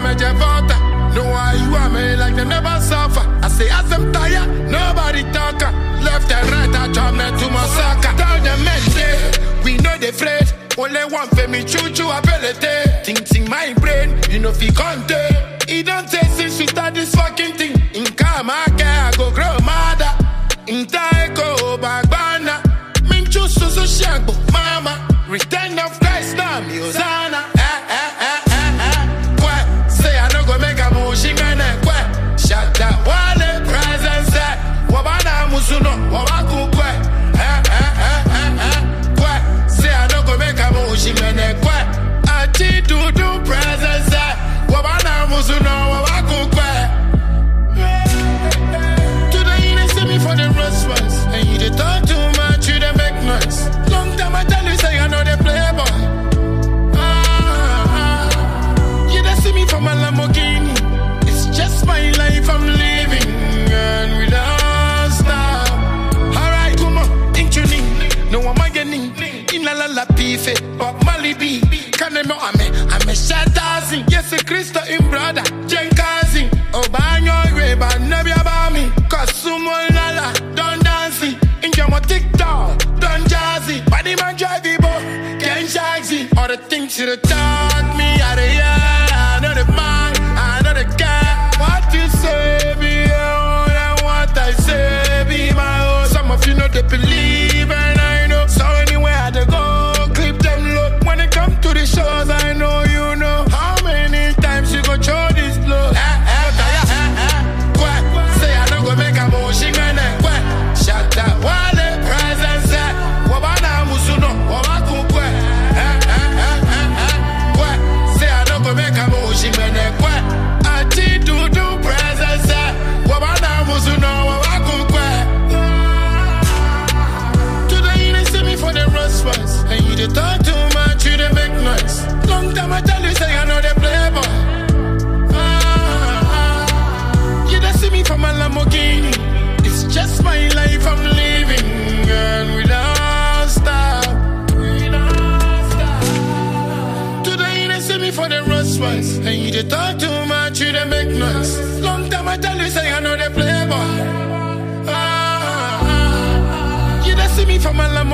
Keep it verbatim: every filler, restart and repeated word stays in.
me Javota. No why you are me like they never suffer. I say as I'm tired, nobody talker. Left and right, I turn me to my sucker. Tell them men say, we know they afraid. Only one for me choo choo ability. Things in my brain, you know fi contain. It don't take since we start this fucking thing. In Kama, I go grow mother. In Taiko, Bagbana. Min choose so so shango, mama. Return of Christ, now me Hosanna. Eh, eh, eh, eh, eh. Quoi? Say I no go make a motion, man. Quoi? Shut that wale presence. Wabana musuno, wabaku quoi? Eh, eh, eh, eh, eh. Quoi? Say I no go make a motion, man. Quoi? Ati do do presence. Wabana musuno, wabaku quoi? Today they see me for the response, and you they talk too much, you they make noise. Long time I tell you, say I know they play boy. Ah, ah. You they see me from a Lamborghini. It's just my life I'm living, and we don't stop. Alright, come on, intuni. No one my getting in la la la pife, but Malibi. Can they know I'm a I'm a shatazing? Yes, a Christo in brother, Jenkazing. Oh, banyo reba, never about me. Cause someone la la, don't dancing. In your TikTok, don't jazzy. Body man drive it, but can't shagsy. All the things you taught me, out of here. I know the man, I know the guy. What you say, be your own, and what I say, be my own. Some of you know they believe, and I know. So anywhere I go, clip them low. When it come to the shows, I know you know. How many times you go show this blow? Eh, eh, eh, eh, eh. What? Say I don't go make a motion, and eh, what? Shut that wale presence. Wabana musuno, wabaku kwe. Eh, eh, eh, eh, eh. What? Say I don't go make a motion, and eh, what? Ati do do presence. Wabana musuno, wabaku kwe. Today they see me for the response, and you they talk too much, you they make noise. Long time I tell you, say I know they play boy. Ah, ah. You they see me from a Lamborghini. It's just my life I'm living, and we don't stop. We don't stop. Today they see me for the response, and you they talk too much, you they make noise. Long time I tell you, say I know they play boy. Ah, ah. You they see me from a Lamborghini.